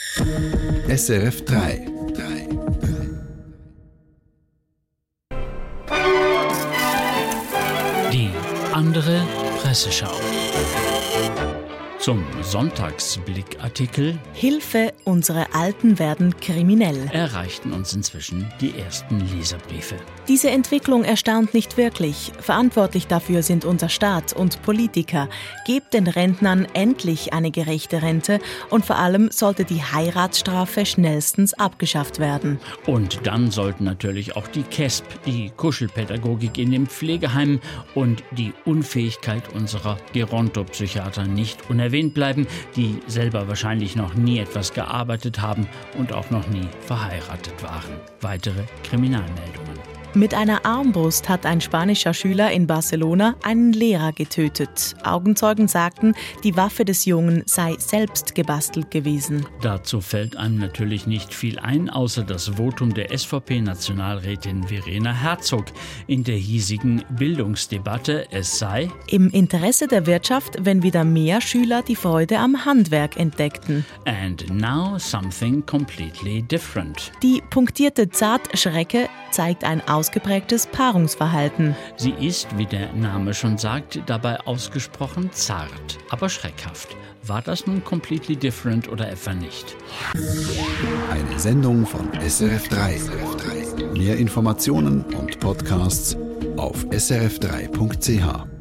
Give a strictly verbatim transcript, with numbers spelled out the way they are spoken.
S R F drei. Die andere Presseschau. Zum Sonntagsblickartikel Hilfe, unsere Alten werden kriminell. erreichten uns inzwischen die ersten Leserbriefe. Diese Entwicklung erstaunt nicht wirklich. Verantwortlich dafür sind unser Staat und Politiker. Gebt den Rentnern endlich eine gerechte Rente und vor allem sollte die Heiratsstrafe schnellstens abgeschafft werden. Und dann sollten natürlich auch die K E S P, die Kuschelpädagogik in den Pflegeheimen und die Unfähigkeit unserer Gerontopsychiater nicht unerwähnt bleiben, die selber wahrscheinlich noch nie etwas gearbeitet haben und auch noch nie verheiratet waren. Weitere Kriminalmeldungen. Mit einer Armbrust hat ein spanischer Schüler in Barcelona einen Lehrer getötet. Augenzeugen sagten, die Waffe des Jungen sei selbst gebastelt gewesen. Dazu fällt einem natürlich nicht viel ein, außer das Votum der S V P-Nationalrätin Verena Herzog in der hiesigen Bildungsdebatte. Es sei im Interesse der Wirtschaft, wenn wieder mehr Schüler die Freude am Handwerk entdeckten. And now something completely different. Die punktierte Zartschrecke zeigt ein ausgeprägtes Paarungsverhalten. Sie ist, wie der Name schon sagt, dabei ausgesprochen zart, aber schreckhaft. War das nun completely different oder etwa nicht? Eine Sendung von S R F drei. Mehr Informationen und Podcasts auf s r f drei punkt c h.